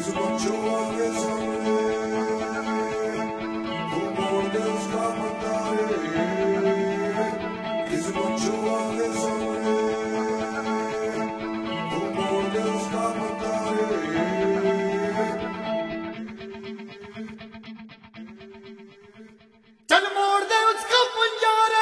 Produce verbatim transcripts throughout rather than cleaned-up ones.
चल मोड़ दे उसका पंजारा।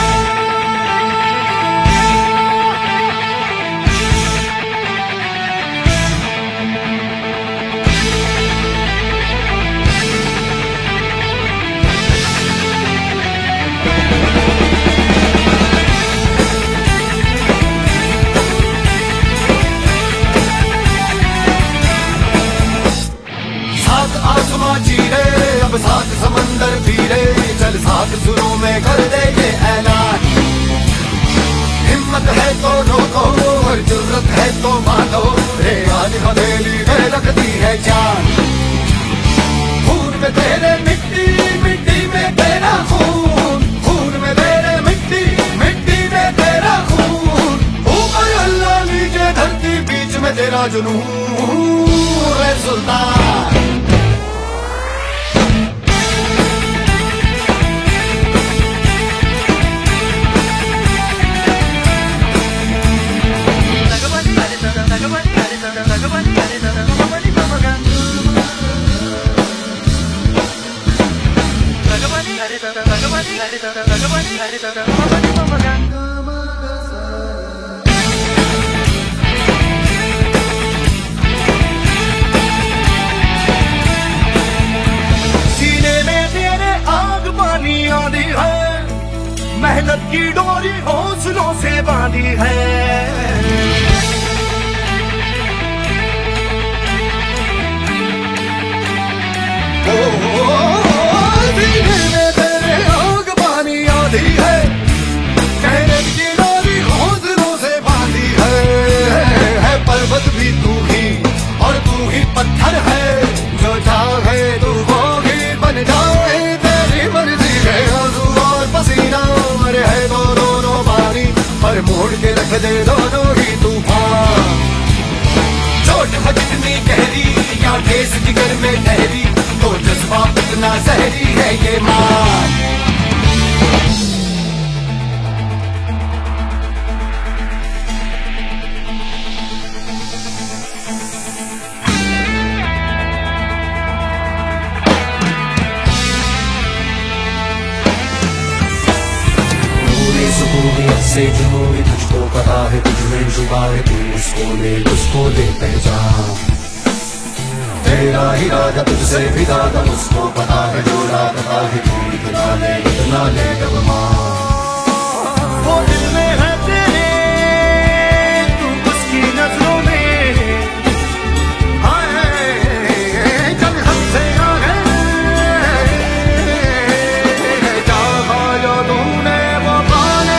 सात आसमां चीरे अब सात समंदर फिरे, चल सात सुरों में कर दे ये ऐलान। हिम्मत है तो रोको और जरूरत है तो मानो, रे आज हथेली में रखती है जान। खून में तेरे मिट्टी मिट्टी में तेरा खून, खून में तेरे मिट्टी मिट्टी में तेरा खून। ऊपर अल्लाह नीचे धरती बीच में तेरा जुनून, रे सुल्तान। सीने में तेरे आग पानी आंधी है, मेहनत की डोरी हौसलों से बांधी है। पत्थर है जो चाहे तू वो भी बन जाए, तेरी मर्जी है। आंसू और पसीना मरे है तो दोनों पानी, पर मोड़ के रख दे दोनों ही तूफान। चोट है जितनी गहरी या ठेस जिगर में ठहरी, तो जज्बा इतना सहरी है ये मां। से जो भी तुझको पता है, तुझ में छुपा है, तू उसको ले उसको दे पहचान। तेरा इरादा तुझसे भी ज्यादा उसको पता है, जो पता है तू इतना ले इतना ले अब मां। वो दिल में है तेरे तू उसकी नजरों में, चल हमसे आगे जागा जो तूने वो पाने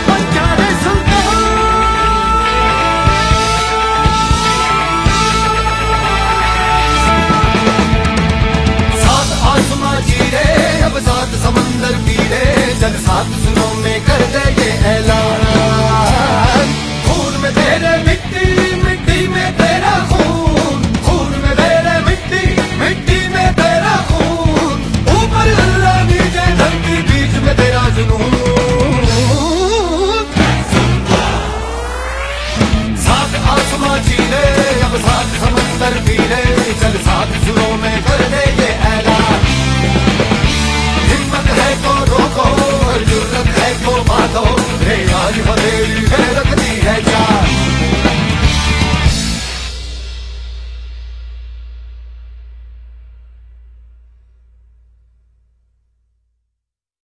अब सात समंदर पीरे, चल सात सुरों में कर दे ये ऐलान। खून में तेरे मिट्टी मिट्टी में तेरा खून, खून में तेरे मिट्टी मिट्टी में तेरा खून। ऊपर अल्लाह नीचे धरती बीच में तेरा जुनून। सात आसमां चीरे अब सात समंदर पीरे, चल सात सुरों में कर दे ये ऐलान। हिम्मत है तो रोको और जरूरत है तो बांधो, रे आज हथेली